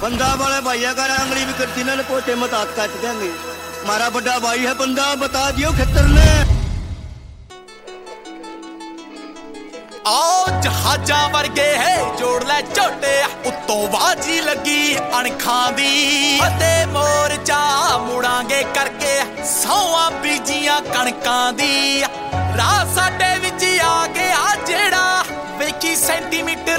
बंदा वाले भैया का आंगली भी करती ना पोटे मत हाथ काट देंगे। हमारा बड़ा भाई है बंदा, बता दियो खतर ने। आओ जहाजा वर्गे है जोड़ ले झोटे उत्तों बाजी लगी अणखां दी फते मोर्चा मुड़ांगे करके सौआ बीजियां कणकां दी राह साडे विच आ गया जेड़ा 20 सेंटीमीटर